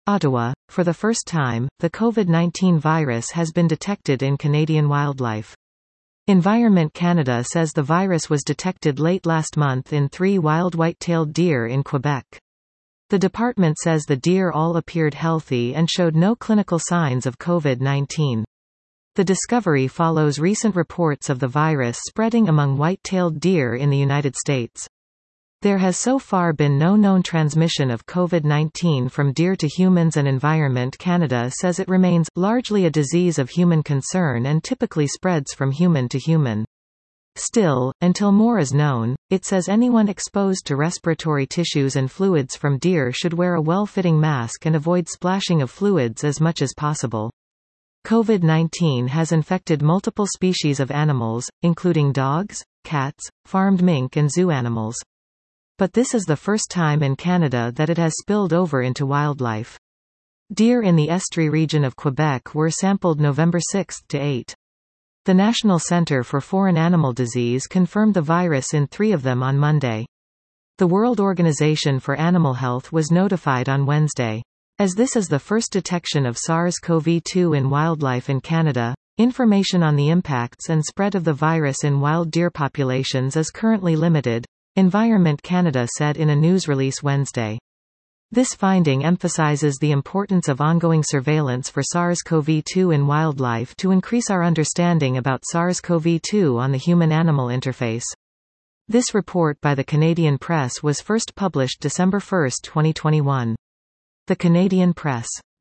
Ottawa. For the first time, the COVID-19 virus has been detected in Canadian wildlife. Environment Canada says the virus was detected late last month in 3 wild white-tailed deer in Quebec. The department says the deer all appeared healthy and showed no clinical signs of COVID-19. The discovery follows recent reports of the virus spreading among white-tailed deer in the United States. There has so far been no known transmission of COVID-19 from deer to humans, and Environment Canada says it remains largely a disease of human concern and typically spreads from human to human. Still, until more is known, it says anyone exposed to respiratory tissues and fluids from deer should wear a well-fitting mask and avoid splashing of fluids as much as possible. COVID-19 has infected multiple species of animals, including dogs, cats, farmed mink and zoo animals. But this is the first time in Canada that it has spilled over into wildlife. Deer in the Estrie region of Quebec were sampled November 6 to 8. The National Centre for Foreign Animal Disease confirmed the virus in 3 of them on Monday. The World Organization for Animal Health was notified on Wednesday. As this is the first detection of SARS-CoV-2 in wildlife in Canada, information on the impacts and spread of the virus in wild deer populations is currently limited, Environment Canada said in a news release Wednesday. This finding emphasizes the importance of ongoing surveillance for SARS-CoV-2 in wildlife to increase our understanding about SARS-CoV-2 on the human-animal interface. This report by the Canadian Press was first published December 1, 2021. The Canadian Press.